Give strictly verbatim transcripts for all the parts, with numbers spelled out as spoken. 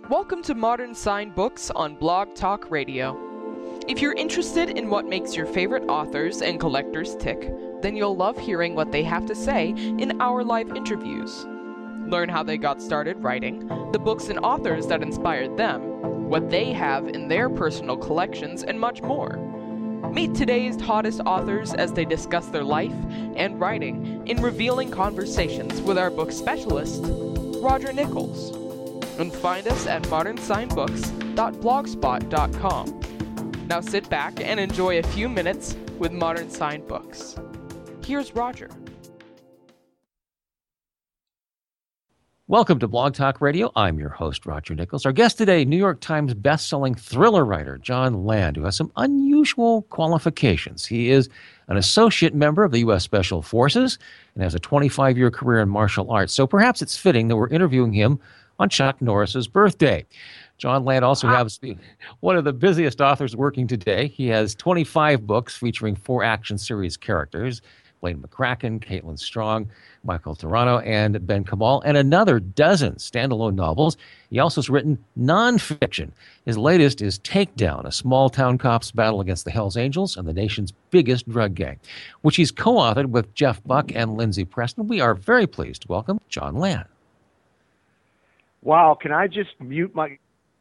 Welcome to Modern Sign Books on Blog Talk Radio. If you're interested in what makes your favorite authors and collectors tick, then you'll love hearing what they have to say in our live interviews. Learn how they got started writing, the books and authors that inspired them, what they have in their personal collections, and much more. Meet today's hottest authors as they discuss their life and writing in revealing conversations with our book specialist, Roger Nichols. And find us at modern sign books dot blogspot dot com. Now sit back and enjoy a few minutes with Modern Sign Books. Here's Roger. Welcome to Blog Talk Radio. I'm your host, Roger Nichols. Our guest today, New York Times bestselling thriller writer John Land, who has some unusual qualifications. He is an associate member of the U S Special Forces and has a twenty-five-year career in martial arts. So perhaps it's fitting that we're interviewing him on Chuck Norris's birthday. John Land also happens to be one of the busiest authors working today. He has twenty-five books featuring four action series characters: Blaine McCracken, Caitlin Strong, Michael Toronto, and Ben Kamal, and another dozen standalone novels. He also has written nonfiction. His latest is Takedown, a small-town cop's battle against the Hells Angels and the nation's biggest drug gang, which he's co-authored with Jeff Buck and Lindsay Preston. We are very pleased to welcome John Land. Wow, can I just mute my...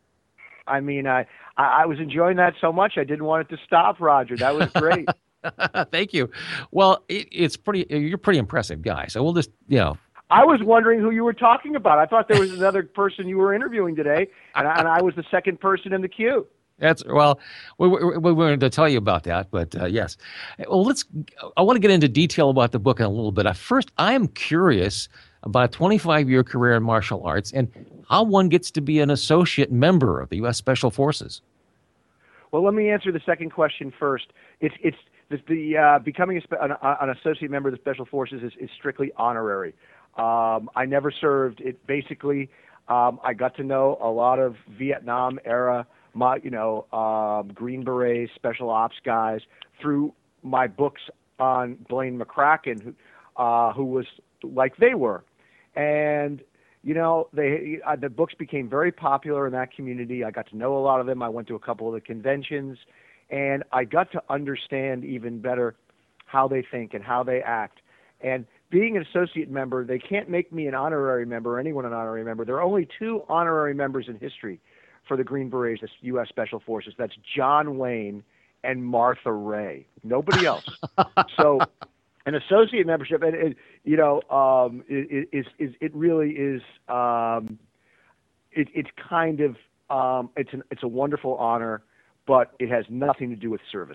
I mean, I, I was enjoying that so much, I didn't want it to stop, Roger. That was great. Thank you. Well, it, it's pretty, you're a pretty impressive guy, so we'll just, you know... I was wondering who you were talking about. I thought there was another person you were interviewing today, and I, and I was the second person in the queue. That's, well, we, we, we wanted to tell you about that, but uh, yes. Well, let's, I want to get into detail about the book in a little bit. First, I am curious about a twenty-five-year career in martial arts and how one gets to be an associate member of the U S Special Forces. Well, let me answer the second question first. It's it's the, the uh, becoming a spe- an, an associate member of the Special Forces is, is strictly honorary. Um, I never served. It basically, um, I got to know a lot of Vietnam era, my, you know, um, Green Berets, Special Ops guys through my books on Blaine McCracken, who, uh, who was like they were. And, you know, they uh, the books became very popular in that community. I got to know a lot of them. I went to a couple of the conventions, and I got to understand even better how they think and how they act. And being an associate member, they can't make me an honorary member or anyone an honorary member. There are only two honorary members in history for the Green Berets, the U S Special Forces. That's John Wayne and Martha Ray. Nobody else. So an associate membership, and it, you know, um, it, is is it really is. Um, it, it's kind of um, it's an it's a wonderful honor, but it has nothing to do with service.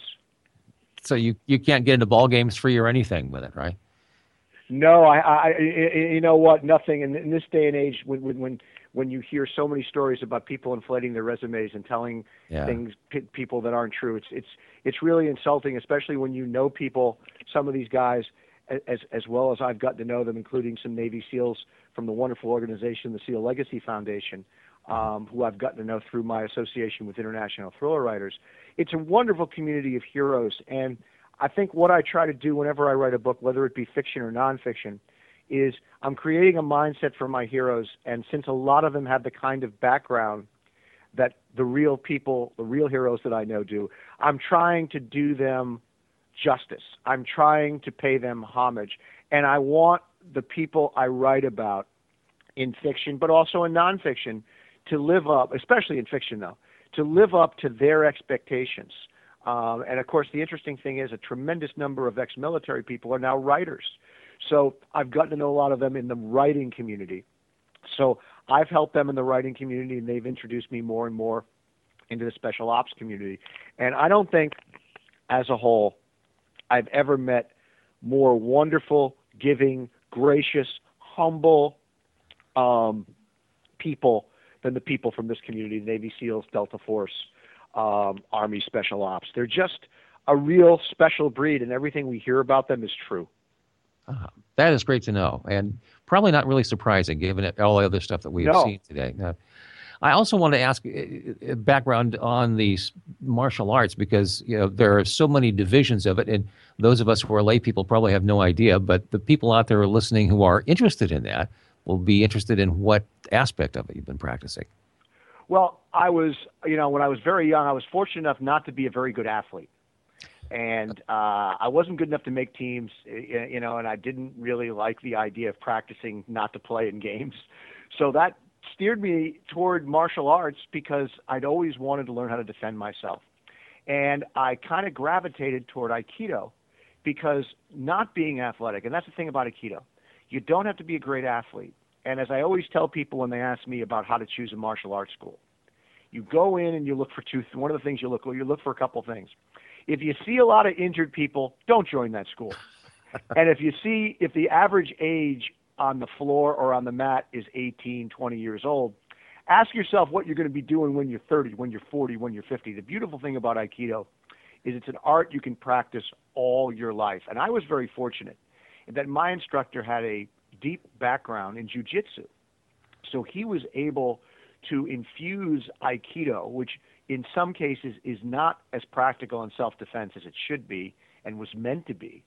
So you you can't get into ball games free or anything with it, right? No, I, I, I you know what? Nothing. And in this day and age, when when when you hear so many stories about people inflating their resumes and telling yeah. things p- people that aren't true, it's it's it's really insulting, especially when you know people. Some of these guys, as as well as I've gotten to know them, including some Navy SEALs from the wonderful organization, the SEAL Legacy Foundation, um, who I've gotten to know through my association with International Thriller Writers. It's a wonderful community of heroes, and I think what I try to do whenever I write a book, whether it be fiction or nonfiction, is I'm creating a mindset for my heroes, and since a lot of them have the kind of background that the real people, the real heroes that I know do, I'm trying to do them justice. I'm trying to pay them homage, and I want the people I write about in fiction, but also in nonfiction, to live up, especially in fiction though, to live up to their expectations. Um, and of course, the interesting thing is a tremendous number of ex-military people are now writers. So I've gotten to know a lot of them in the writing community. So I've helped them in the writing community, and they've introduced me more and more into the special ops community. And I don't think, as a whole, I've ever met more wonderful, giving, gracious, humble um, people than the people from this community, Navy SEALs, Delta Force, um, Army Special Ops. They're just a real special breed, and everything we hear about them is true. Uh, that is great to know, and probably not really surprising given it, all the other stuff that we have no. seen today. Uh, I also want to ask uh, background on the martial arts, because you know there are so many divisions of it, and those of us who are lay people probably have no idea, but the people out there listening who are interested in that will be interested in what aspect of it you've been practicing. Well, I was, you know, when I was very young, I was fortunate enough not to be a very good athlete. And uh, I wasn't good enough to make teams, you know, and I didn't really like the idea of practicing not to play in games. So that steered me toward martial arts because I'd always wanted to learn how to defend myself. And I kind of gravitated toward Aikido because not being athletic, and that's the thing about Aikido, you don't have to be a great athlete. And as I always tell people when they ask me about how to choose a martial arts school, you go in and you look for two, one of the things you look for, you look for a couple things. If you see a lot of injured people, don't join that school. And if you see, if the average age on the floor or on the mat is eighteen, twenty years old, ask yourself what you're going to be doing when you're thirty, when you're forty, when you're fifty. The beautiful thing about Aikido is it's an art you can practice all your life. And I was very fortunate in that my instructor had a deep background in jiu-jitsu. So he was able to infuse Aikido, which in some cases is not as practical in self-defense as it should be and was meant to be,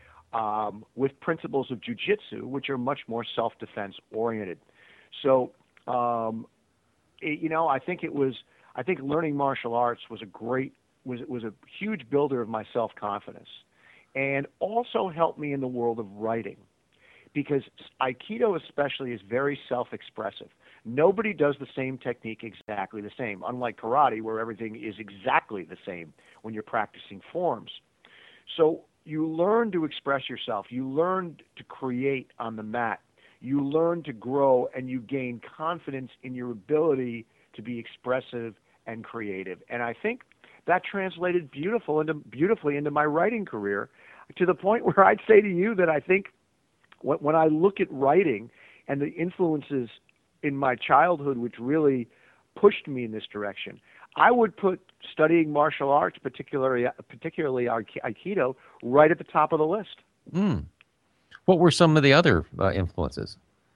um, with principles of jiu-jitsu, which are much more self-defense oriented. So, um, it, you know, I think it was, I think learning martial arts was a great, was was a huge builder of my self-confidence, and also helped me in the world of writing, because Aikido especially is very self-expressive. Nobody does the same technique exactly the same, unlike karate where everything is exactly the same when you're practicing forms. So you learn to express yourself. You learn to create on the mat. You learn to grow, and you gain confidence in your ability to be expressive and creative. And I think that translated beautiful into, beautifully into my writing career, to the point where I'd say to you that I think when, when I look at writing and the influences in my childhood which really pushed me in this direction, I would put studying martial arts, particularly particularly Aikido, right at the top of the list. Mm. What were some of the other uh, influences?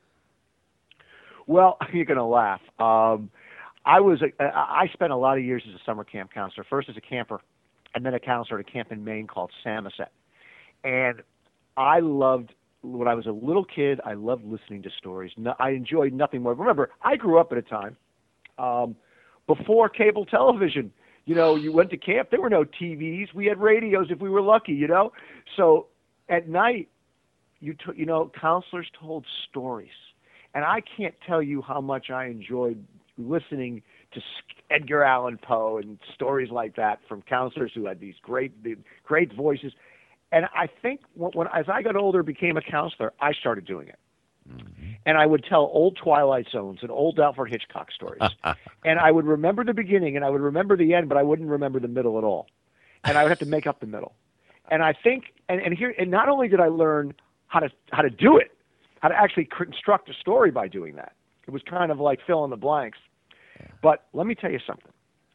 Well, you're going to laugh. Um, I was a, I spent a lot of years as a summer camp counselor, first as a camper, and then a counselor at a camp in Maine called Samoset. And I loved, when I was a little kid, I loved listening to stories. No, I enjoyed nothing more. Remember, I grew up at a time um, before cable television. You know, you went to camp, there were no T Vs. We had radios if we were lucky, you know. So at night, you t- you know, counselors told stories. And I can't tell you how much I enjoyed listening to Edgar Allan Poe and stories like that from counselors who had these great, great voices. And I think when, when as I got older, became a counselor, I started doing it. Mm-hmm. And I would tell old Twilight Zones and old Alfred Hitchcock stories. And I would remember the beginning and I would remember the end, but I wouldn't remember the middle at all. And I would have to make up the middle. And I think, and, and here, and not only did I learn how to how to do it, how to actually construct a story by doing that. It was kind of like fill in the blanks. But let me tell you something.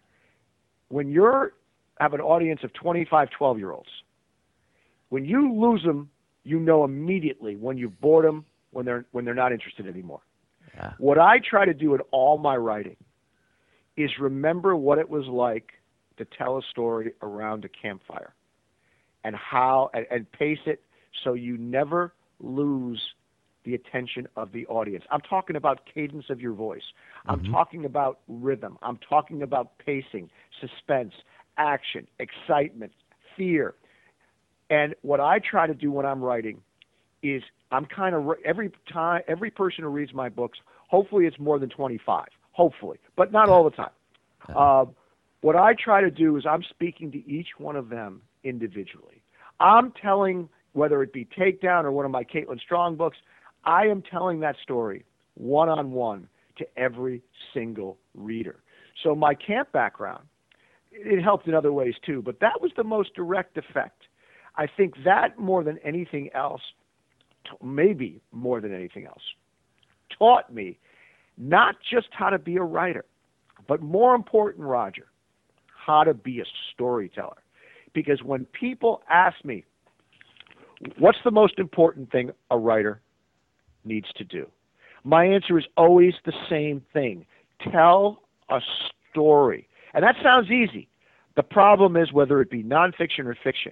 When you have an audience of twenty-five, twelve-year-olds, when you lose them, you know immediately when you've bored them, when they're, when they're not interested anymore. Yeah. What I try to do in all my writing is remember what it was like to tell a story around a campfire, and how, and, and pace it so you never lose the attention of the audience. I'm talking about cadence of your voice. I'm mm-hmm. talking about rhythm. I'm talking about pacing, suspense, action, excitement, fear. And what I try to do when I'm writing is I'm kind of, every time, every person who reads my books, hopefully it's more than twenty-five, hopefully, but not all the time. Uh, what I try to do is I'm speaking to each one of them individually. I'm telling, whether it be Takedown or one of my Caitlin Strong books, I am telling that story one-on-one to every single reader. So my camp background, it helped in other ways too, but that was the most direct effect. I think that more than anything else, maybe more than anything else, taught me not just how to be a writer, but more important, Roger, how to be a storyteller. Because when people ask me, what's the most important thing a writer needs to do? My answer is always the same thing. Tell a story. And that sounds easy. The problem is, whether it be nonfiction or fiction,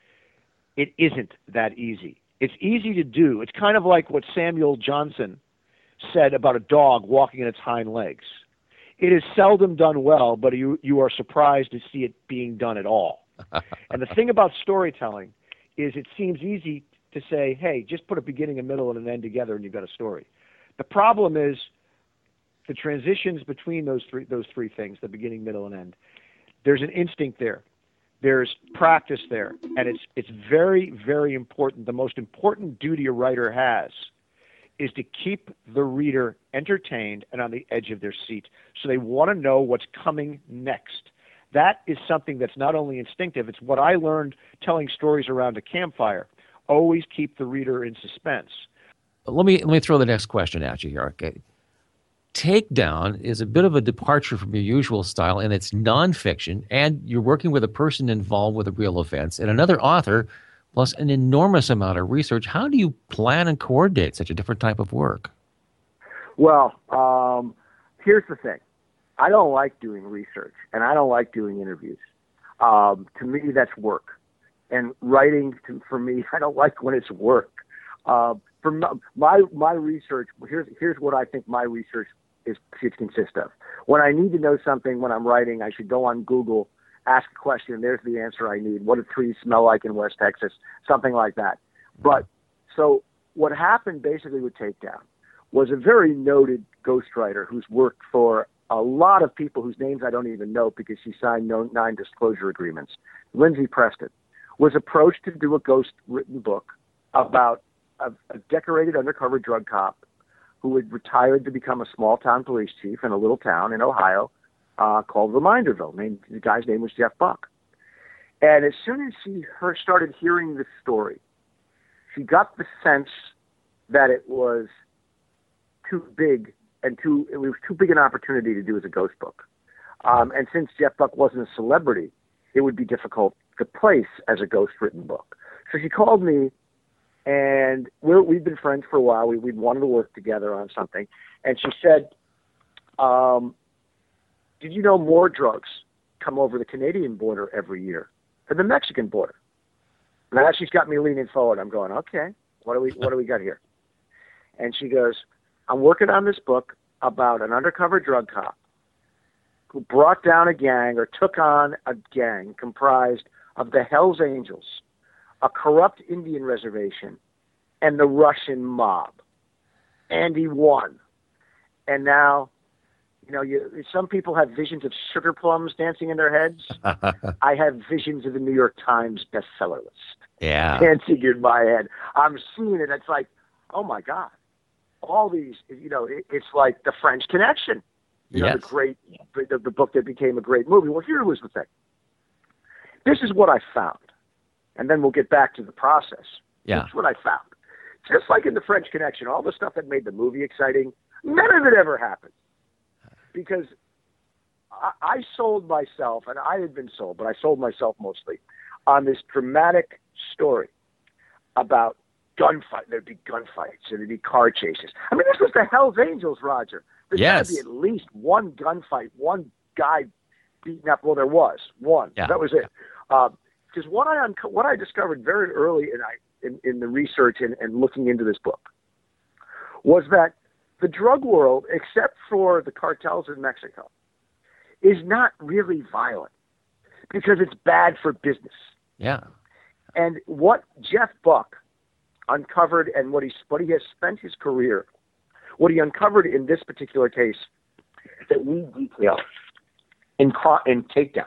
it isn't that easy. It's easy to do. It's kind of like what Samuel Johnson said about a dog walking on its hind legs. It is seldom done well, but you, you are surprised to see it being done at all. And the thing about storytelling is it seems easy to say, hey, just put a beginning, a middle, and an end together, and you've got a story. The problem is the transitions between those three those three things, the beginning, middle, and end. There's an instinct there. There's practice there. And it's it's very, very important. The most important duty a writer has is to keep the reader entertained and on the edge of their seat. So they want to know what's coming next. That is something that's not only instinctive, it's what I learned telling stories around a campfire. Always keep the reader in suspense. Let me let me throw the next question at you here. Okay. Takedown is a bit of a departure from your usual style, and it's nonfiction, and you're working with a person involved with a real events and another author, plus an enormous amount of research. How do you plan and coordinate such a different type of work? Well, um, here's the thing. I don't like doing research, and I don't like doing interviews. Um, to me, that's work. And writing, to, for me, I don't like when it's work. Uh, for my my research, here's here's what I think my research is should consist of. When I need to know something when I'm writing, I should go on Google, ask a question, and there's the answer I need. What do trees smell like in West Texas? Something like that. But so what happened basically with Takedown was a very noted ghostwriter who's worked for a lot of people whose names I don't even know because she signed no, nine disclosure agreements. Lindsay Preston was approached to do a ghost written book about a, a decorated undercover drug cop who had retired to become a small town police chief in a little town in Ohio uh, called Reminderville. Named, the guy's name was Jeff Buck. And as soon as she her started hearing this story, she got the sense that it was too big and too it was too big an opportunity to do as a ghost book. Um, and since Jeff Buck wasn't a celebrity, it would be difficult to place as a ghost written book. So she called me, and we're, we've been friends for a while. We, we'd wanted to work together on something. And she said, um, did you know more drugs come over the Canadian border every year than the Mexican border? Now she's got me leaning forward. I'm going, okay, what do we what do we got here? And she goes, I'm working on this book about an undercover drug cop who brought down a gang or took on a gang comprised of the Hells Angels, a corrupt Indian reservation, and the Russian mob. And he won. And now, you know, you, some people have visions of sugar plums dancing in their heads. I have visions of the New York Times bestseller list yeah. dancing in my head. I'm seeing it. It's like, oh, my God. All these, you know, it, it's like The French Connection. You yes. know, the great, the, the book that became a great movie. Well, here was the thing. This is what I found. And then we'll get back to the process. Yeah. That's what I found. Just like in The French Connection, all the stuff that made the movie exciting, none of it ever happened. Because I, I sold myself, and I had been sold, but I sold myself mostly, on this dramatic story about gunfight. There'd be gunfights, and there'd be car chases. I mean, this was the Hells Angels, Roger. There's yes. got to be at least one gunfight, one guy beaten up. Well, there was one. Yeah. That was it. Because um, what I unco- what I discovered very early in I in, in the research and, and looking into this book was that the drug world, except for the cartels in Mexico, is not really violent because it's bad for business. Yeah. And what Jeff Buck uncovered, and what he what he has spent his career, what he uncovered in this particular case that we detail in in Takedown,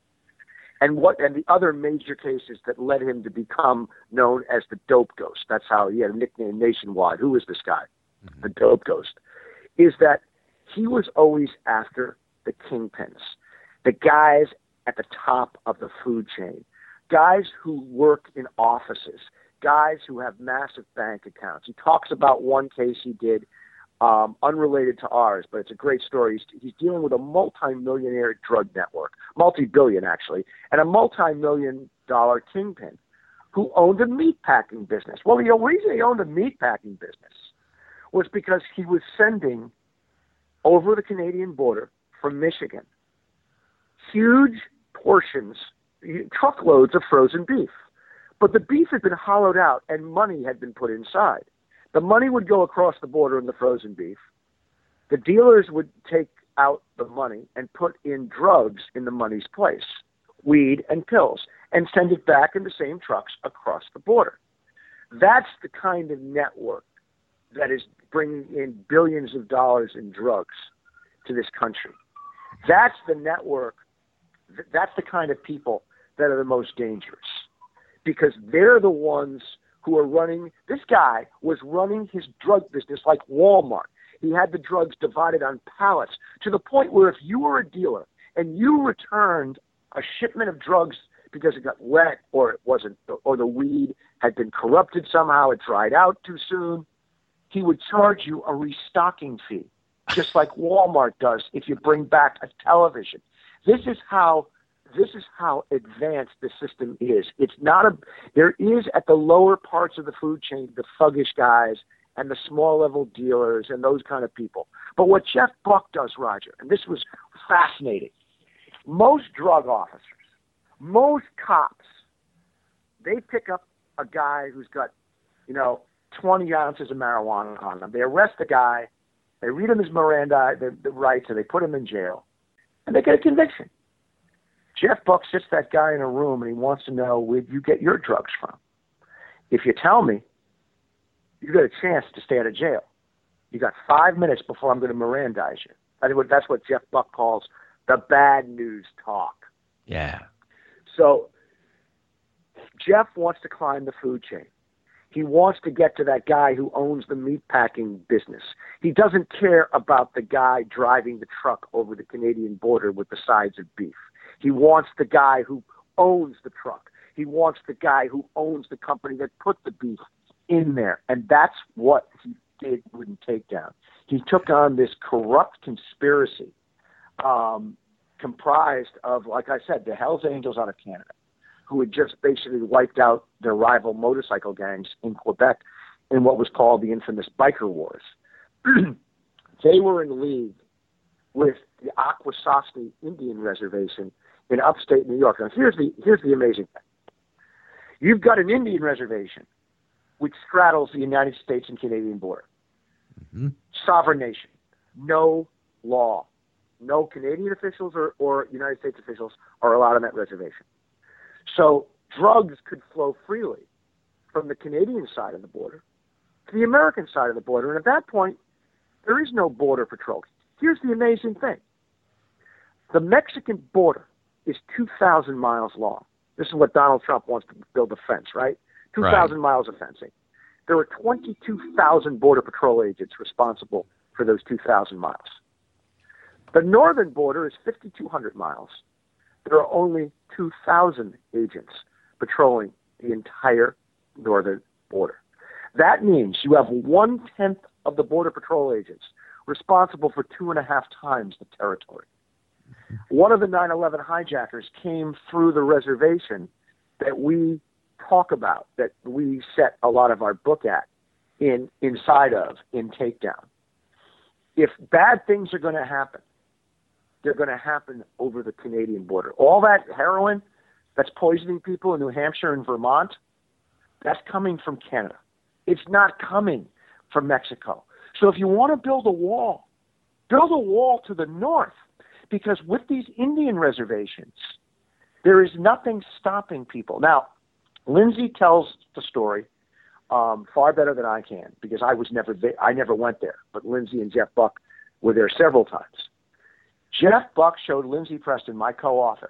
and what and the other major cases that led him to become known as the Dope Ghost. That's how he had a nickname nationwide. Who is this guy? Mm-hmm. The Dope Ghost. Is that he was always after the kingpins, the guys at the top of the food chain, guys who work in offices, guys who have massive bank accounts. He talks about one case he did, um, unrelated to ours, but it's a great story. He's, he's dealing with a multi-millionaire drug network, multi-billion actually, and a multi-million dollar kingpin who owned a meatpacking business. Well, the reason he owned a meatpacking business was because he was sending over the Canadian border from Michigan huge portions, truckloads of frozen beef. But the beef had been hollowed out and money had been put inside. The money would go across the border in the frozen beef. The dealers would take out the money and put in drugs in the money's place, weed and pills, and send it back in the same trucks across the border. That's the kind of network that is bringing in billions of dollars in drugs to this country. That's the network. That's the kind of people that are the most dangerous, because they're the ones who are running. This guy was running his drug business like Walmart. He had the drugs divided on pallets to the point where if you were a dealer and you returned a shipment of drugs because it got wet or it wasn't, or the weed had been corrupted somehow, it dried out too soon, he would charge you a restocking fee, just like Walmart does if you bring back a television. This is how this is how advanced the system is. It's not a there is at the lower parts of the food chain the thuggish guys and the small level dealers and those kind of people. But what Jeff Buck does, Roger, and this was fascinating, most drug officers, most cops, they pick up a guy who's got, you know, twenty ounces of marijuana on him. They arrest the guy, they read him his Miranda the, the rights, and they put him in jail, and they get a conviction. Jeff Buck sits that guy in a room, and he wants to know where you get your drugs from. If you tell me, you got a chance to stay out of jail. You got five minutes before I'm going to Mirandize you. That's what Jeff Buck calls the bad news talk. Yeah. So Jeff wants to climb the food chain. He wants to get to that guy who owns the meatpacking business. He doesn't care about the guy driving the truck over the Canadian border with the sides of beef. He wants the guy who owns the truck. He wants the guy who owns the company that put the beef in there. And that's what he did with Takedown. He took on this corrupt conspiracy um, comprised of, like I said, the Hells Angels out of Canada, who had just basically wiped out their rival motorcycle gangs in Quebec in what was called the infamous Biker Wars. They were in league with the Akwesasne Indian Reservation in upstate New York. Now, here's the, here's the amazing thing. You've got an Indian reservation which straddles the United States and Canadian border. Mm-hmm. Sovereign nation. No law. No Canadian officials or, or United States officials are allowed on that reservation. So drugs could flow freely from the Canadian side of the border to the American side of the border. And at that point, there is no border patrol. Here's the amazing thing. The Mexican border is two thousand miles long. This is what Donald Trump wants to build a fence, right? two thousand right. miles of fencing. There are twenty-two thousand Border Patrol agents responsible for those two thousand miles. The northern border is five thousand two hundred miles. There are only two thousand agents patrolling the entire northern border. That means you have one-tenth of the Border Patrol agents responsible for two and a half times the territory. One of the nine eleven hijackers came through the reservation that we talk about, that we set a lot of our book at, in inside of, in Takedown. If bad things are going to happen, they're going to happen over the Canadian border. All that heroin that's poisoning people in New Hampshire and Vermont, that's coming from Canada. It's not coming from Mexico. So if you want to build a wall, build a wall to the north, because with these Indian reservations, there is nothing stopping people. Now, Lindsay tells the story um, far better than I can, because I was never there. I never went there, but Lindsay and Jeff Buck were there several times. Jeff Buck showed Lindsay Preston, my co-author,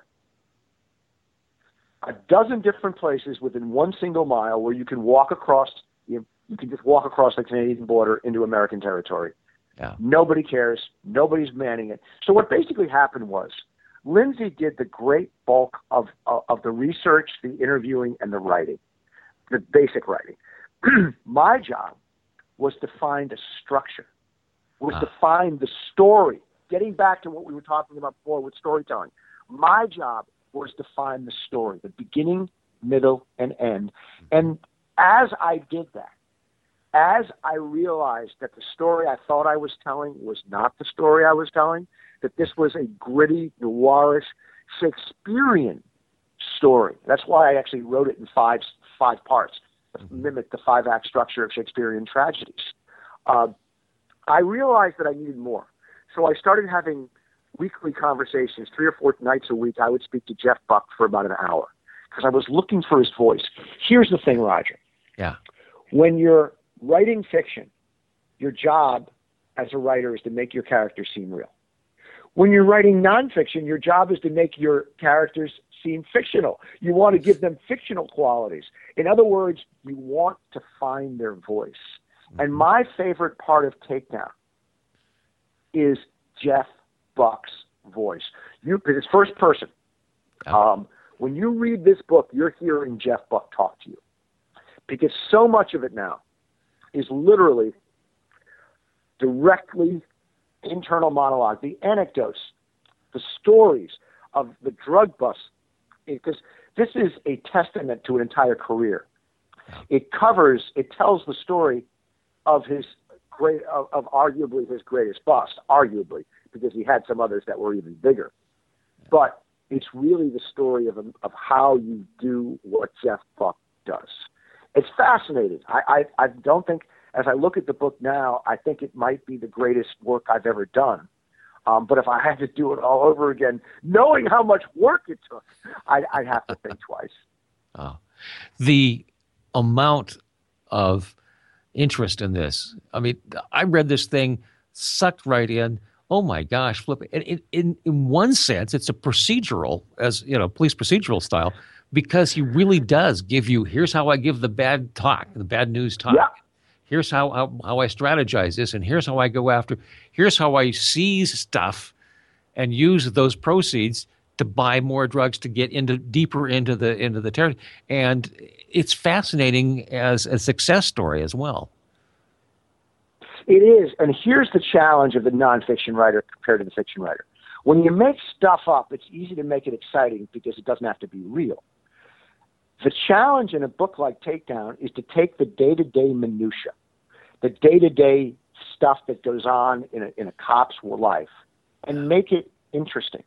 a dozen different places within one single mile where you can walk across, you, you can just walk across the Canadian border into American territory. Yeah. Nobody cares. Nobody's manning it. So what basically happened was Lindsay did the great bulk of, of, of the research, the interviewing, and the writing, the basic writing. My job was to find a structure, was ah. to find the story. Getting back to what we were talking about before with storytelling, my job was to find the story, the beginning, middle, and end. And as I did that, as I realized that the story I thought I was telling was not the story I was telling, that this was a gritty, noirish, Shakespearean story. That's why I actually wrote it in five five parts, to mimic the five-act structure of Shakespearean tragedies. Uh, I realized that I needed more. So I started having weekly conversations, three or four nights a week. I would speak to Jeff Buck for about an hour because I was looking for his voice. Here's the thing, Roger. Yeah. When you're writing fiction, your job as a writer is to make your characters seem real. When you're writing nonfiction, your job is to make your characters seem fictional. You want to give them fictional qualities. In other words, you want to find their voice. Mm-hmm. And my favorite part of Takedown is Jeff Buck's voice. You, it's first person. Oh. Um, when you read this book, you're hearing Jeff Buck talk to you. Because so much of it now is literally directly internal monologue, the anecdotes, the stories of the drug bust, because this is a testament to an entire career. It covers, it tells the story of his great, of, of arguably his greatest bust, arguably, because he had some others that were even bigger. But it's really the story of of how you do what Jeff Buck does. It's fascinating. I, I, I don't think, as I look at the book now, I think it might be the greatest work I've ever done. Um, but if I had to do it all over again, knowing how much work it took, I'd, I'd have to think twice. Oh. The amount of interest in this. I mean, I read this thing, sucked right in. Oh my gosh, flip it. In, in, in one sense, it's a procedural, as you know, police procedural style, because he really does give you, here's how I give the bad talk, the bad news talk. Yeah. Here's how, how, how I strategize this, and here's how I go after, here's how I seize stuff and use those proceeds to buy more drugs to get into deeper into the into the territory. And it's fascinating as a success story as well. It is, and here's the challenge of the nonfiction writer compared to the fiction writer. When you make stuff up, it's easy to make it exciting because it doesn't have to be real. The challenge in a book like Takedown is to take the day-to-day minutia, the day-to-day stuff that goes on in a, in a cop's life, and make it interesting,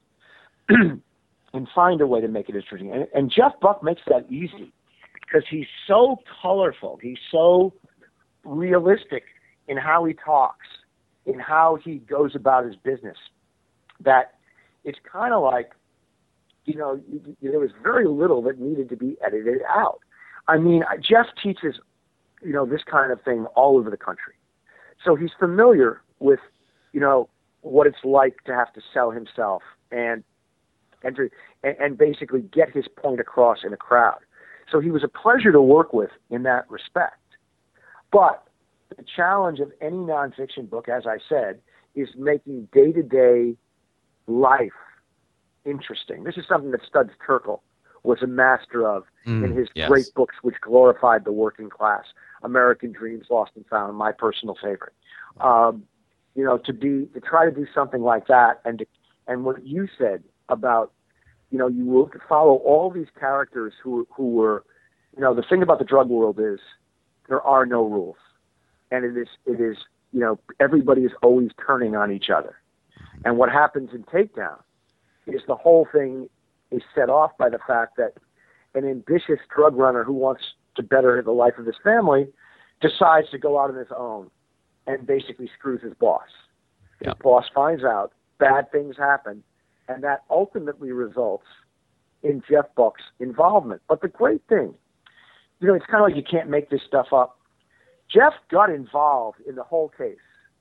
and find a way to make it interesting. And, and Jeff Buck makes that easy because he's so colorful. He's so realistic in how he talks, in how he goes about his business, that it's kind of like, you know, there was very little that needed to be edited out. I mean, Jeff teaches, you know, this kind of thing all over the country. So he's familiar with, you know, what it's like to have to sell himself and and to, and, and basically get his point across in a crowd. So he was a pleasure to work with in that respect. But the challenge of any nonfiction book, as I said, is making day-to-day life interesting. This is something that Studs Terkel was a master of mm, in his yes. great books which glorified the working class. American Dreams, Lost and Found, my personal favorite. Um, you know, to be to try to do something like that, and to, and what you said about, you know, you will follow all these characters who who were, you know, the thing about the drug world is there are no rules, and it is it is you know everybody is always turning on each other, and what happens in Takedown is the whole thing is set off by the fact that an ambitious drug runner who wants to better the life of his family decides to go out on his own and basically screws his boss. His yep. boss finds out, bad things happen, and that ultimately results in Jeff Buck's involvement. But the great thing, you know, it's kind of like you can't make this stuff up. Jeff got involved in the whole case.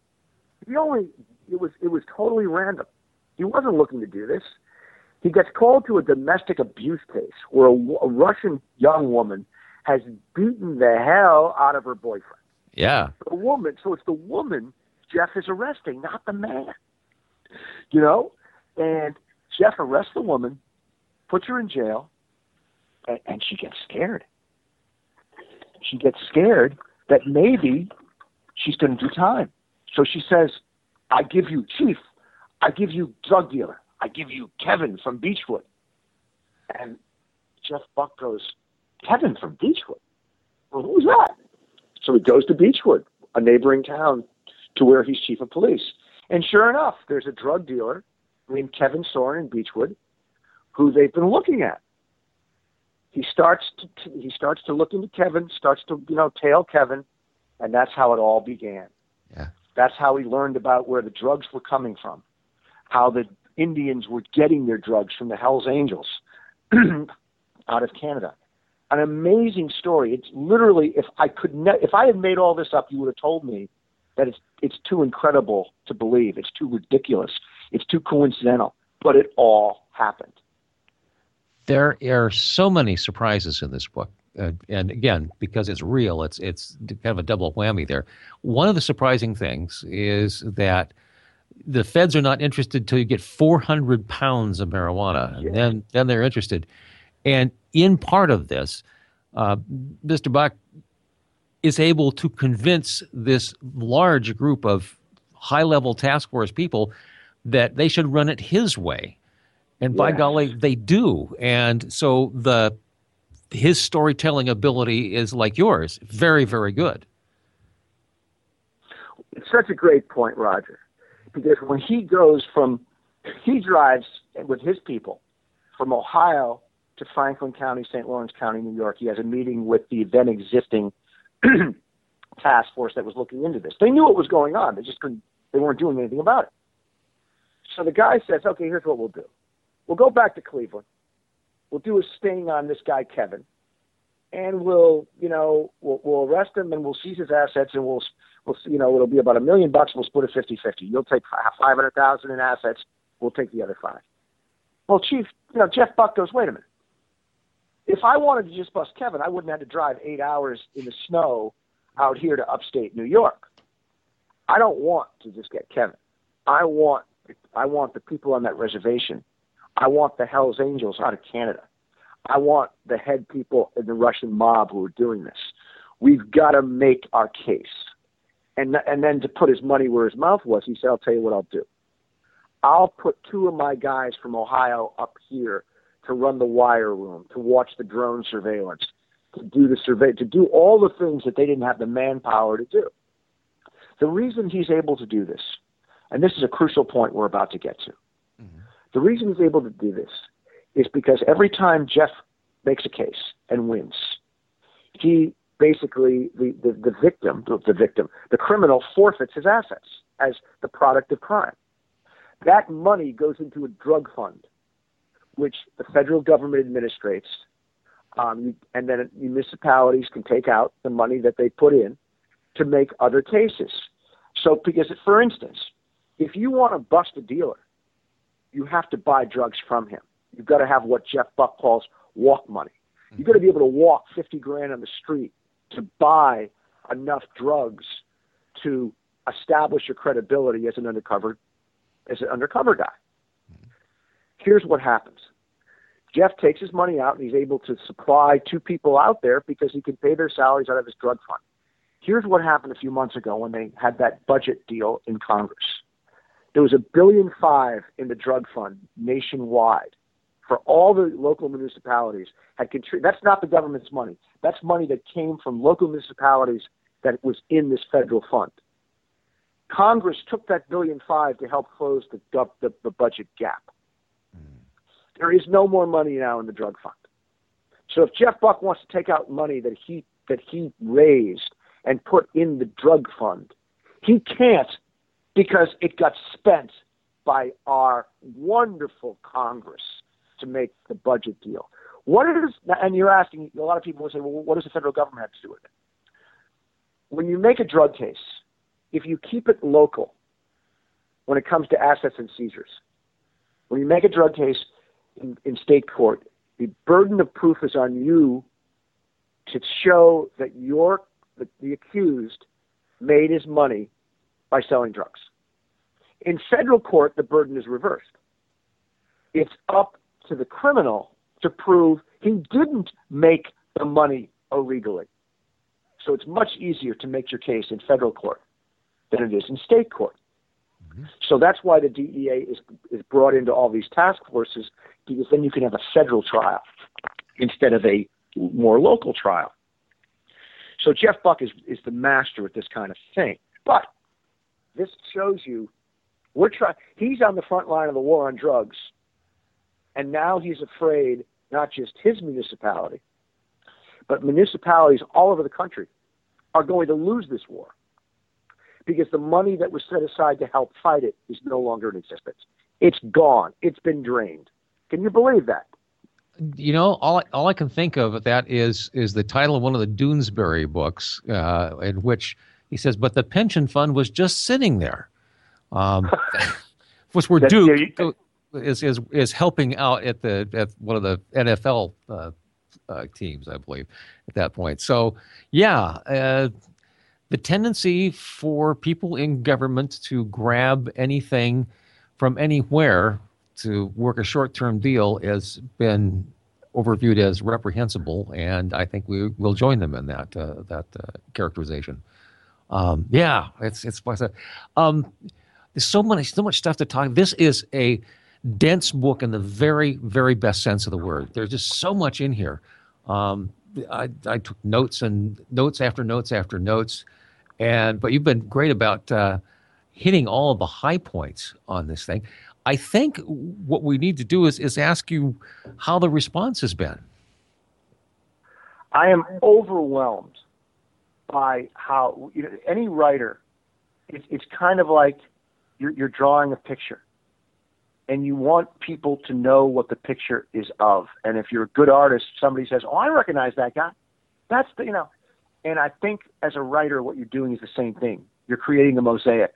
He only, it was, it was totally random. He wasn't looking to do this. He gets called to a domestic abuse case where a, a Russian young woman has beaten the hell out of her boyfriend. Yeah. The woman, so it's the woman Jeff is arresting, not the man. You know? And Jeff arrests the woman, puts her in jail, and, and she gets scared. She gets scared that maybe she's going to do time. So she says, I give you, Chief, I give you drug dealer. I give you Kevin from Beechwood. And Jeff Buck goes, Kevin from Beechwood? Well, who's that? So he goes to Beechwood, a neighboring town to where he's chief of police. And sure enough, there's a drug dealer named Kevin Soren in Beechwood who they've been looking at. He starts to, he starts to look into Kevin, starts to, you know, tail Kevin, and that's how it all began. Yeah. That's how he learned about where the drugs were coming from, how the Indians were getting their drugs from the Hells Angels out of Canada. An amazing story. It's literally, if I could, ne- if I had made all this up, you would have told me that it's it's too incredible to believe. It's too ridiculous. It's too coincidental. But it all happened. There are so many surprises in this book. Uh, and again, because it's real, it's it's kind of a double whammy there. One of the surprising things is that the feds are not interested till you get four hundred pounds of marijuana, and yeah. then then they're interested. And in part of this, uh, Mister Buck is able to convince this large group of high-level task force people that they should run it his way. And by yeah. golly, they do. And so the his storytelling ability is like yours, very, very good. It's such a great point, Roger, because when he goes from, he drives with his people from Ohio to Franklin County, Saint Lawrence County, New York. He has a meeting with the then existing task force that was looking into this. They knew what was going on. They just couldn't, they weren't doing anything about it. So the guy says, okay, here's what we'll do. We'll go back to Cleveland. We'll do a sting on this guy, Kevin, and we'll, you know, we'll, we'll arrest him and we'll seize his assets and we'll, we'll, you know, it'll be about a million bucks. We'll split it fifty-fifty. You'll take five hundred thousand in assets. We'll take the other five. Well, Chief, you know, Jeff Buck goes, wait a minute. If I wanted to just bust Kevin, I wouldn't have to drive eight hours in the snow out here to upstate New York. I don't want to just get Kevin. I want, I want the people on that reservation. I want the Hells Angels out of Canada. I want the head people in the Russian mob who are doing this. We've got to make our case. And, and then to put his money where his mouth was, he said, I'll tell you what I'll do. I'll put two of my guys from Ohio up here to run the wire room, to watch the drone surveillance, to do the survey, to do all the things that they didn't have the manpower to do. The reason he's able to do this, and this is a crucial point we're about to get to, mm-hmm. the reason he's able to do this is because every time Jeff makes a case and wins, he basically, the, the, the victim, the, the victim, the criminal forfeits his assets as the product of crime. That money goes into a drug fund, which the federal government administrates, um, and then municipalities can take out the money that they put in to make other cases. So, because, for instance, if you want to bust a dealer, you have to buy drugs from him. You've got to have what Jeff Buck calls walk money. You've got to be able to walk fifty grand on the street to buy enough drugs to establish your credibility as an undercover, as an undercover guy. Here's what happens. Jeff takes his money out and he's able to supply two people out there because he can pay their salaries out of his drug fund. Here's what happened a few months ago when they had that budget deal in Congress. There was a billion five in the drug fund nationwide for all the local municipalities had contributed. That's not the government's money. That's money that came from local municipalities that was in this federal fund. Congress took that billion five to help close the, the, the budget gap. There is no more money now in the drug fund. So if Jeff Buck wants to take out money that he that he raised and put in the drug fund, he can't because it got spent by our wonderful Congress to make the budget deal. What is, and you're asking, a lot of people will say, well, what does the federal government have to do with it? When you make a drug case, if you keep it local when it comes to assets and seizures, when you make a drug case, In, in state court, the burden of proof is on you to show that your the, the accused made his money by selling drugs. In federal court, the burden is reversed. It's up to the criminal to prove he didn't make the money illegally. So it's much easier to make your case in federal court than it is in state court. So that's why the D E A is is brought into all these task forces, because then you can have a federal trial instead of a more local trial. So Jeff Buck is, is the master at this kind of thing. But this shows you we're trying. He's on the front line of the war on drugs, and now he's afraid not just his municipality, but municipalities all over the country are going to lose this war. because the money that was set aside to help fight it is no longer in existence. It's gone. It's been drained. Can you believe that? You know, all I, all I can think of that is is the title of one of the Doonesbury books, uh, in which he says, "But the pension fund was just sitting there," um, which were Duke is is is helping out at the at one of the N F L uh, uh, teams, I believe, at that point. So, yeah, uh, the tendency for people in government to grab anything from anywhere to work a short-term deal has been overviewed as reprehensible, and I think we will join them in that uh, that uh, characterization. Um, yeah, it's it's um, there's so much so much stuff to talk. This is a dense book in the very very best sense of the word. There's just so much in here. Um, I, I took notes and notes after notes after notes, and but you've been great about uh, hitting all of the high points on this thing. I think what we need to do is, is ask you how the response has been. I am overwhelmed by how, you know, any writer, it's, it's kind of like you're, you're drawing a picture and you want people to know what the picture is of. And if you're a good artist, somebody says, oh, I recognize that guy. That's the, you know, and I think as a writer, what you're doing is the same thing. You're creating a mosaic.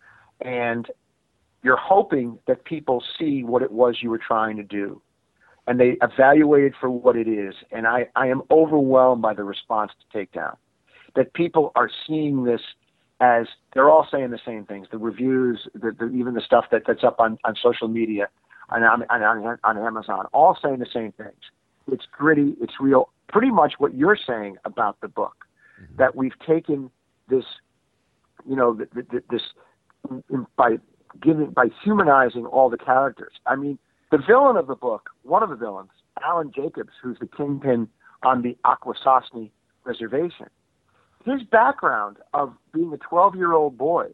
And you're hoping that people see what it was you were trying to do, and they evaluate it for what it is. And I, I am overwhelmed by the response to Takedown, that people are seeing this as they're all saying the same things. The reviews, the, the, even the stuff that, that's up on, on social media, and on, on, on Amazon, all saying the same things. It's gritty, it's real. Pretty much what you're saying about the book, mm-hmm. that we've taken this, you know, the, the, this by Giving, by humanizing all the characters. I mean, the villain of the book, one of the villains, Alan Jacobs, who's the kingpin on the Akwesasne reservation, his background of being a twelve-year-old boy,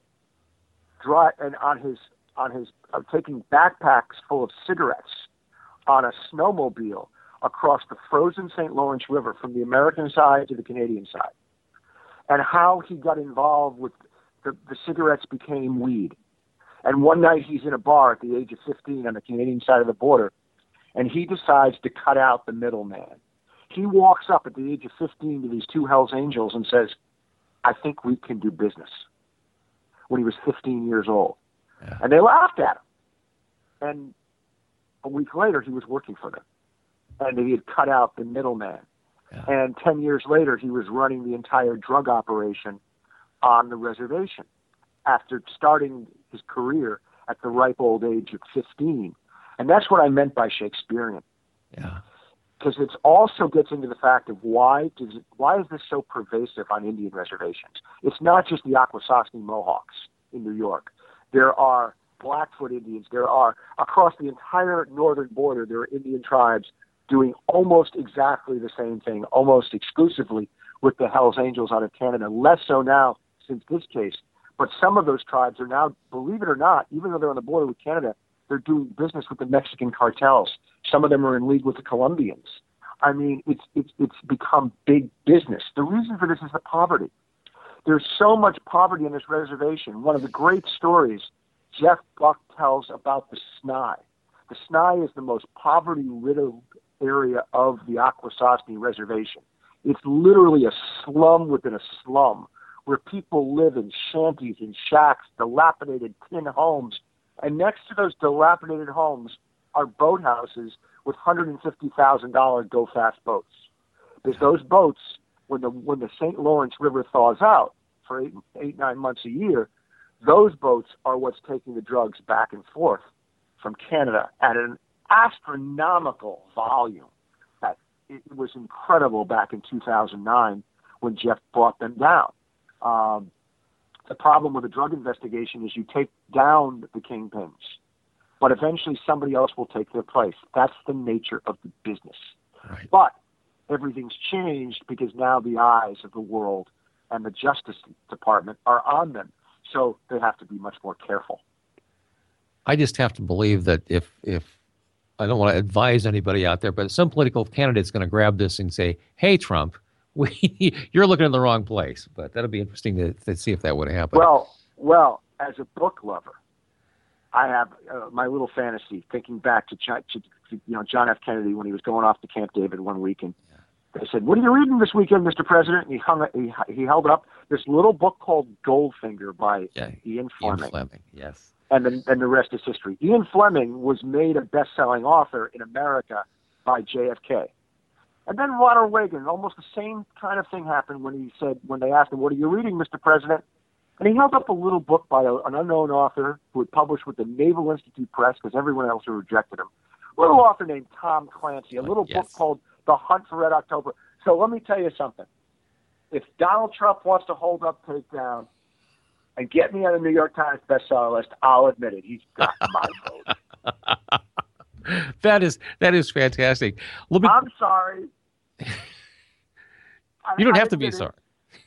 dry, and on his on his uh, taking backpacks full of cigarettes on a snowmobile across the frozen Saint Lawrence River from the American side to the Canadian side, and how he got involved with the, the cigarettes became weed. And one night he's in a bar at the age of fifteen on the Canadian side of the border, and he decides to cut out the middleman. He walks up at the age of fifteen to these two Hells Angels and says, I think we can do business, when he was fifteen years old. Yeah. And they laughed at him. And a week later, he was working for them. And he had cut out the middleman. Yeah. And ten years later, he was running the entire drug operation on the reservation, after starting his career at the ripe old age of fifteen. And that's what I meant by Shakespearean. Yeah. Because it also gets into the fact of why does it, why is this so pervasive on Indian reservations? It's not just the Akwesasne Mohawks in New York. There are Blackfoot Indians. There are, across the entire northern border, there are Indian tribes doing almost exactly the same thing, almost exclusively with the Hells Angels out of Canada. Less so now since this case. But some of those tribes are now, believe it or not, even though they're on the border with Canada, they're doing business with the Mexican cartels. Some of them are in league with the Colombians. I mean, it's it's it's become big business. The reason for this is the poverty. There's so much poverty on this reservation. One of the great stories Jeff Buck tells about the Snai. The Snai is the most poverty-riddled area of the Akwesasne reservation. It's literally a slum within a slum, where people live in shanties and shacks, dilapidated tin homes. And next to those dilapidated homes are boathouses with one hundred fifty thousand dollars go-fast boats. Because those boats, when the when the Saint Lawrence River thaws out for eight, eight, nine months a year, those boats are what's taking the drugs back and forth from Canada at an astronomical volume. That it was incredible back in two thousand nine when Jeff brought them down. Um, the problem with a drug investigation is you take down the kingpins, but eventually somebody else will take their place. That's the nature of the business. Right. But everything's changed because now the eyes of the world and the Justice Department are on them, so they have to be much more careful. I just have to believe that if if I don't want to advise anybody out there, but some political candidate's going to grab this and say, "Hey, Trump, we you're looking in the wrong place." But that'll be interesting to, to see if that would happen. Well, Well, as a book lover, I have uh, my little fantasy thinking back to, to, to you know John F. Kennedy when he was going off to Camp David one week, and they said, "What are you reading this weekend, Mister President?" And he hung he, he held up this little book called Goldfinger by yeah, Ian Fleming. Ian Fleming, yes. And the, and the rest is history. Ian Fleming was made a best-selling author in America by J F K. And then Ronald Reagan, almost the same kind of thing happened when he said, when they asked him, "What are you reading, Mister President?" And he held up a little book by a, an unknown author who had published with the Naval Institute Press because everyone else had rejected him. A little author named Tom Clancy, a little yes. book called The Hunt for Red October. So let me tell you something. If Donald Trump wants to hold up Takedown and get me on the New York Times bestseller list, I'll admit it. He's got my vote. That is that is fantastic. Me... I'm sorry. You don't I, have I to be sorry.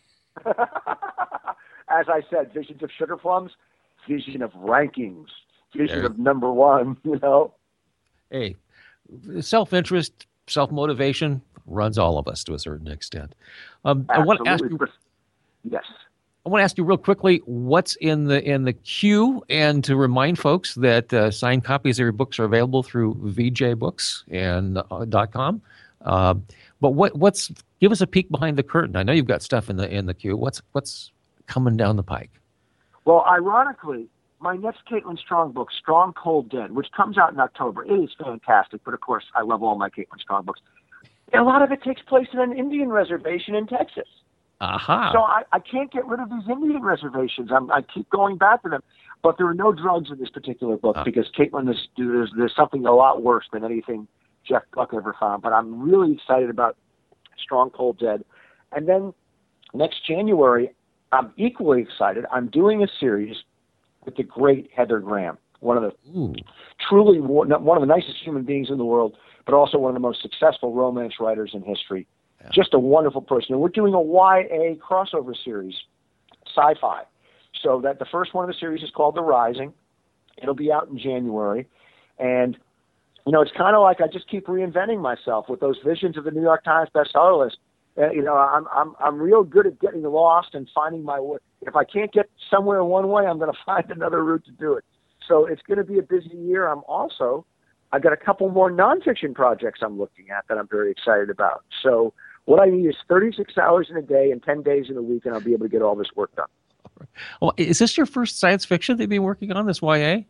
As I said, visions of sugar plums, vision of rankings, vision there. of number one, you know. Hey, self-interest, self-motivation runs all of us to a certain extent. Um, I want to ask you, yes. I want to ask you real quickly, what's in the in the queue, and to remind folks that uh, signed copies of your books are available through v j books and uh, dot com. Uh, but what what's give us a peek behind the curtain? I know you've got stuff in the in the queue. What's what's coming down the pike? Well, ironically, my next Caitlin Strong book, Strong Cold Dead, which comes out in October, it is fantastic. But of course, I love all my Caitlin Strong books. A lot of it takes place in an Indian reservation in Texas. Aha. So I, I can't get rid of these Indian reservations. I'm, I keep going back to them. But there are no drugs in this particular book uh. because Caitlin is there's, there's something a lot worse than anything Jeff Buck ever found. But I'm really excited about Strong Cold Dead. And then next January, I'm equally excited. I'm doing a series with the great Heather Graham, one of the Ooh. truly one of the nicest human beings in the world, but also one of the most successful romance writers in history. Yeah. Just a wonderful person. And we're doing a Y A crossover series, sci-fi. So that the first one of the series is called The Rising. It'll be out in January. And, you know, it's kind of like I just keep reinventing myself with those visions of the New York Times bestseller list. Uh, you know, I'm I'm I'm real good at getting lost and finding my way. If I can't get somewhere one way, I'm going to find another route to do it. So it's going to be a busy year. I'm also, I've got a couple more nonfiction projects I'm looking at that I'm very excited about. So what I need is thirty-six hours in a day and ten days in a week, and I'll be able to get all this work done. Well, is this your first science fiction that you've been working on, this Y A?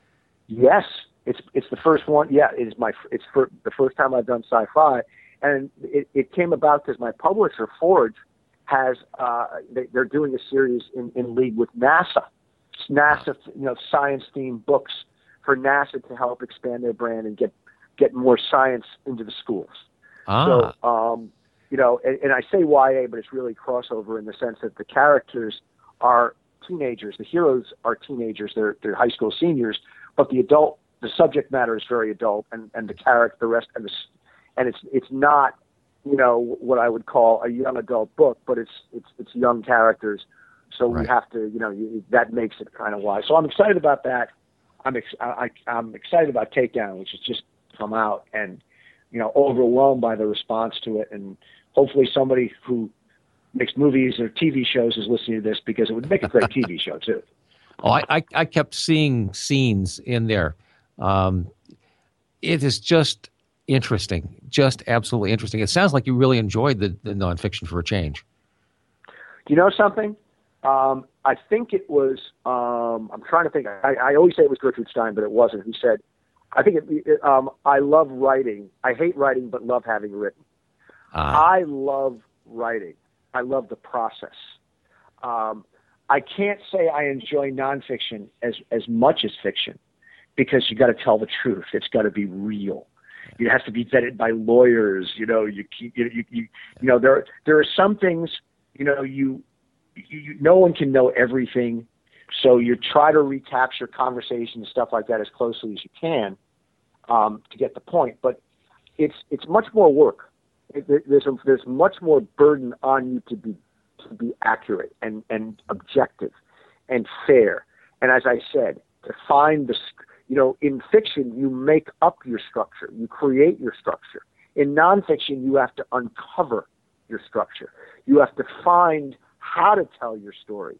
Yes, it's it's the first one. Yeah, it is my it's for the first time I've done sci-fi, and it, it came about because my publisher Forge has uh, they, they're doing a series in, in league with NASA. It's NASA, you know, science-themed books for NASA to help expand their brand and get get more science into the schools. Ah. So, um, you know, and, and I say Y A, but it's really crossover in the sense that the characters are teenagers. The heroes are teenagers. They're they're high school seniors, but the adult, the subject matter is very adult, and, and the character, the rest, and the and it's it's not, you know, what I would call a young adult book, but it's it's it's young characters. So right. we have to, you know, you, that makes it kind of wise. So I'm excited about that. I'm ex- I, I'm excited about Takedown, which has just come out, and you know, overwhelmed by the response to it, and hopefully somebody who makes movies or T V shows is listening to this, because it would make a great T V show too. Oh, I, I, I kept seeing scenes in there. Um, it is just interesting, just absolutely interesting. It sounds like you really enjoyed the, the nonfiction for a change. You know something? Um, I think it was, um, I'm trying to think, I, I always say it was Gertrude Stein, but it wasn't, who said, I think it, it, um, I love writing. I hate writing, but love having written. Uh, I love writing. I love the process. Um, I can't say I enjoy nonfiction as, as much as fiction, because you got to tell the truth. It's got to be real. It has to be vetted by lawyers. You know, you keep, you, you, you, you know, there, there are some things, you know, you, you, no one can know everything. So you try to recapture conversation and stuff like that as closely as you can, um, to get the point. But it's, it's much more work. It, there's, a, there's much more burden on you to be, to be accurate and, and objective and fair. And as I said, to find the, you know, in fiction, you make up your structure. You create your structure. In nonfiction, you have to uncover your structure. You have to find how to tell your story.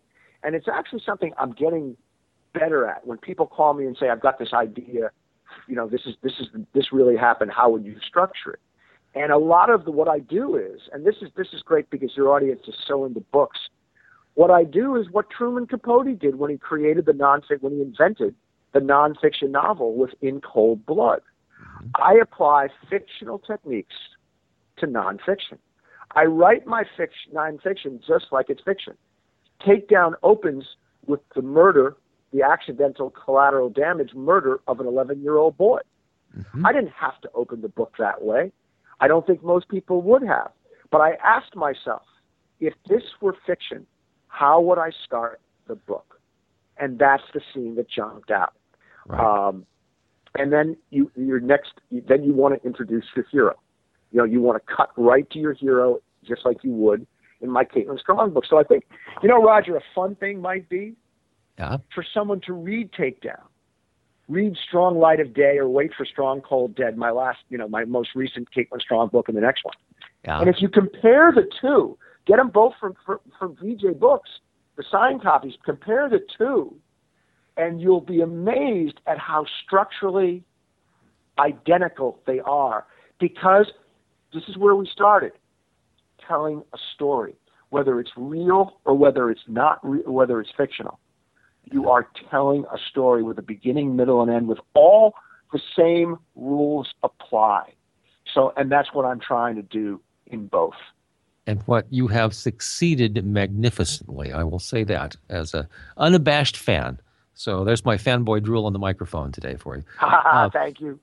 And it's actually something I'm getting better at. When people call me and say, I've got this idea, you know, this is, this is, this really happened, how would you structure it? And a lot of the, what I do is, and this is, this is great because your audience is so into books. What I do is what Truman Capote did when he created the nonfiction, when he invented the nonfiction novel with In Cold Blood. Mm-hmm. I apply fictional techniques to nonfiction. I write my fiction, nonfiction just like it's fiction. Takedown opens with the murder, the accidental collateral damage murder of an eleven-year-old boy. Mm-hmm. I didn't have to open the book that way. I don't think most people would have. But I asked myself, if this were fiction, how would I start the book? And that's the scene that jumped out. Right. Um, and then you, your next, then you want to introduce your hero. You know, you want to cut right to your hero, just like you would in my Caitlin Strong book. So I think, you know, Roger, a fun thing might be yeah. for someone to read Takedown, read Strong Light of Day, or wait for Strong Cold Dead, my last, you know, my most recent Caitlin Strong book, and the next one. Yeah. And if you compare the two, get them both from, from, from V J Books, the signed copies, compare the two, and you'll be amazed at how structurally identical they are. Because this is where we started, telling a story, whether it's real or whether it's not, re- or whether it's fictional. You are telling a story with a beginning, middle, and end, with all the same rules apply. So, and that's what I'm trying to do in both. And what you have succeeded magnificently, I will say that, as an unabashed fan. So there's my fanboy drool on the microphone today for you. uh, Thank you.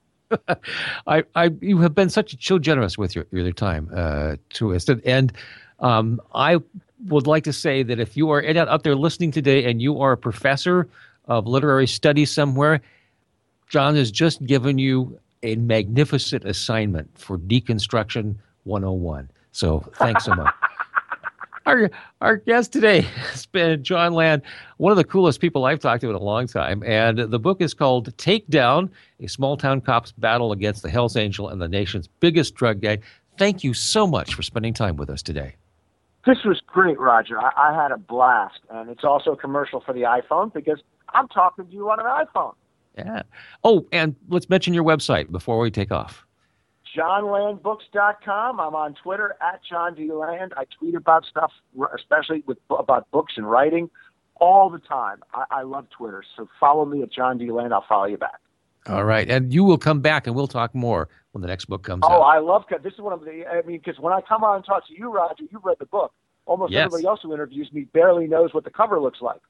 I, I, you have been such so generous with your, your time uh, to us. And um, I would like to say that if you are out there listening today and you are a professor of literary studies somewhere, John has just given you a magnificent assignment for Deconstruction one oh one. So thanks so much. Our our guest today has been John Land, one of the coolest people I've talked to in a long time. And the book is called Takedown, a small-town cop's battle against the Hells Angel and the nation's biggest drug gang. Thank you so much for spending time with us today. This was great, Roger. I, I had a blast. And it's also a commercial for the iPhone because I'm talking to you on an iPhone. Yeah. Oh, and let's mention your website before we take off. john land books dot com. I'm on Twitter at John D. Land. I tweet about stuff, especially with about books and writing, all the time. I, I love Twitter, so follow me at John D. Land. I'll follow you back. All right, and you will come back, and we'll talk more when the next book comes oh, out. Oh, I love this is one of the. I mean, because when I come on and talk to you, Roger, you've read the book. Almost yes. Everybody else who interviews me barely knows what the cover looks like.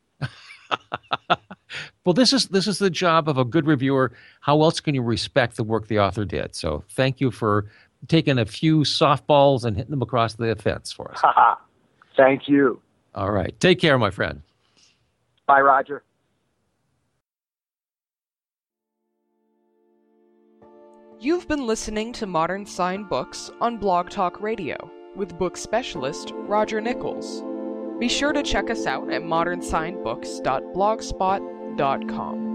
Well, this is this is the job of a good reviewer. How else can you respect the work the author did? So thank you for taking a few softballs and hitting them across the fence for us. Thank you. All right. Take care, my friend. Bye, Roger. You've been listening to Modern Sign Books on Blog Talk Radio with book specialist Roger Nichols. Be sure to check us out at modern sign books dot blogspot dot com.